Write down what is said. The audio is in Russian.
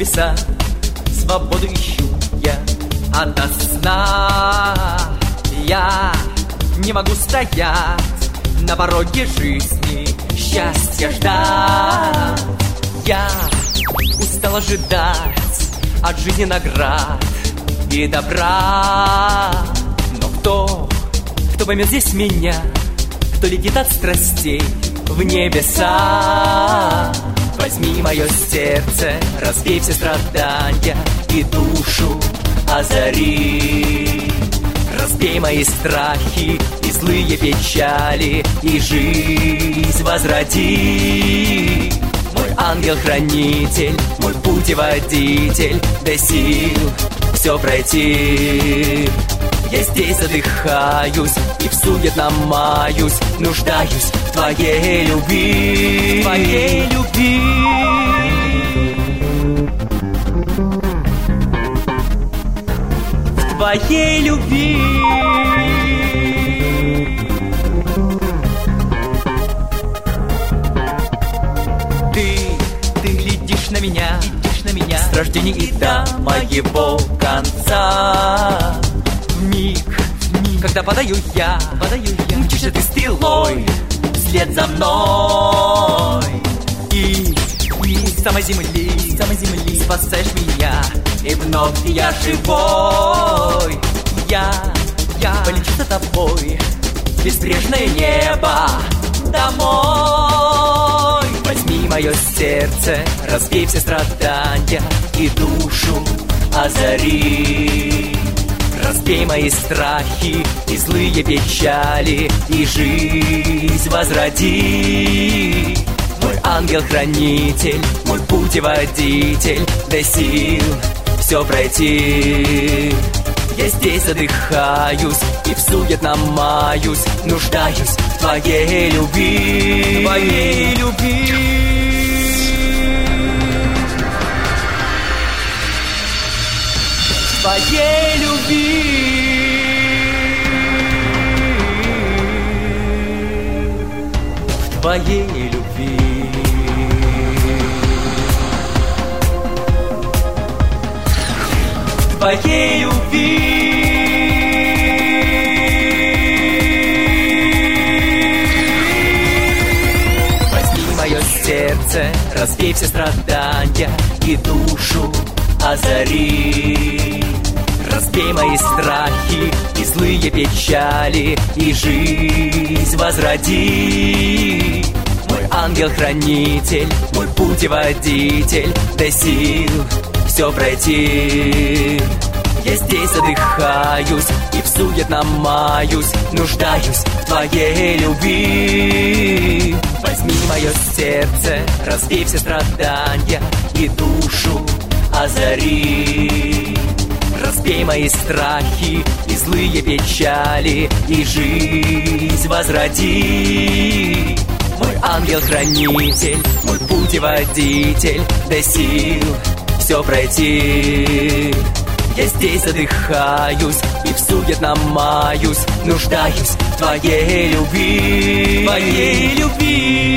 небеса, свободу ищу я ото сна. Я не могу стоять на пороге жизни, счастья ждать. Я устал ожидать от жизни наград и добра. Но кто поймет здесь меня, кто летит от страстей в небеса? Возьми мое сердце, разбей все страдания и душу озари. Разбей мои страхи и злые печали, и жизнь возроди. Мой ангел-хранитель, мой путеводитель, дай сил все пройти. Я здесь задыхаюсь и в суетном маюсь, нуждаюсь в твоей любви, в твоей любви. В твоей любви. Ты глядишь на меня с рождения и до моего конца. В миг, когда подаю я, мчишься ты стрелой вслед за мной. И с самой земли спасаешь меня, и вновь я живой. Я полечу за тобой в безбрежное небо домой. Возьми мое сердце, разбей все страдания и душу озари. Разбей мои страхи и злые печали, и жизнь возроди. Мой ангел-хранитель, мой путеводитель, дай сил все пройти. Я здесь задыхаюсь и в суетном маюсь, нуждаюсь в твоей любви, в твоей любви. В твоей любви. В твоей любви. В твоей любви. Возьми мое сердце, разбей все страдания и душу озари. Разбей мои страхи и злые печали, и жизнь возроди. Мой ангел-хранитель, мой путеводитель, дай сил все пройти. Я здесь задыхаюсь и в суетном маюсь, нуждаюсь в твоей любви. Возьми мое сердце, разбей все страдания и душу озари. Разбей мои страхи и злые печали, и жизнь возроди. Мой ангел-хранитель, мой путеводитель, дай сил все пройти. Я здесь задыхаюсь и в суетном маюсь, нуждаюсь в твоей любви, в твоей любви.